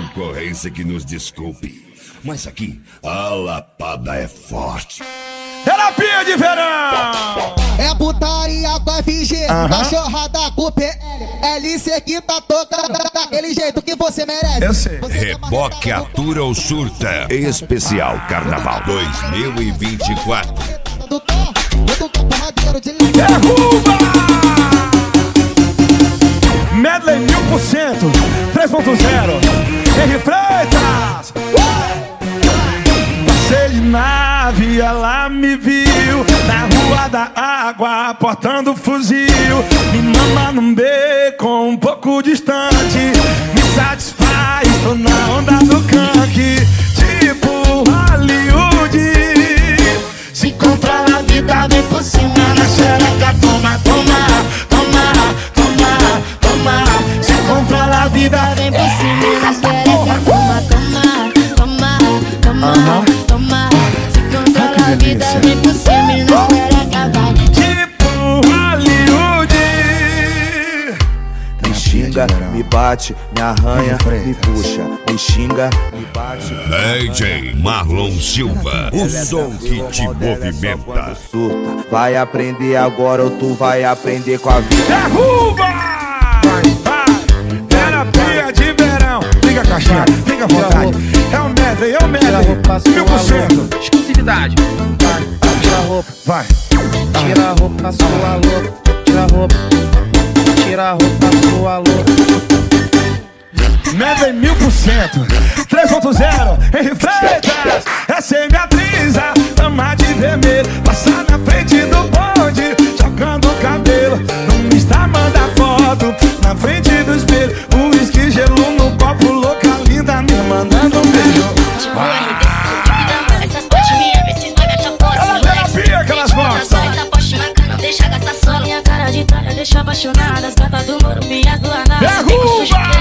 concorrência que nos desculpe, mas aqui a lapada é forte. Terapia de verão! É putaria com FG, cachorrada com PL. LC que tá tocando daquele jeito que você merece. Eu sei. Reboque Atura ou Surta Especial Carnaval 2024. Derruba! Medley 1000%, 3.0. Henri Freitas! Passei de nave, ela me viu na rua da água, portando fuzil. Me mama num beco um pouco distante, me satisfaz, tô na onda do canque. Tipo Hollywood, se controla a vida, vem por cima na xereca. Toma, toma, toma, toma, toma. Se controla a vida, vem por cima na xereca. Toma, toma, toma, toma, toma. Se controla a vida, vem por cima na xereca. Tipo Hollywood. Me xinga, me bate, me arranha, me puxa. Me xinga, me bate. DJ Marlon Silva, o som que te movimenta. Surta, vai aprender agora ou tu vai aprender com a vida. Derruba! Terapia de verão. Liga a caixinha, fica à vontade. É o medley, é o medley. 1000%. Exclusividade. Tira a roupa, Vai. tira a roupa, sua louca. Tira a roupa, tira a roupa, sua louca. Medley 1000%, 3.0, Henri Freitas. Essa é minha brisa, ama de vermelho. Passar na frente do bonde, jogando o cabelo. No Insta manda foto, na frente do espelho. Uísque, gelo no copo, louca linda, me mandando um beijo. Essas potes minha, vê se esmaga tua posse. Ela terapia que elas gostam. Essa poste na cara, não deixa gastar só. Minha cara de tralha deixa apaixonada. As gatas do Morumbi, as do Arnaldo. Derruba!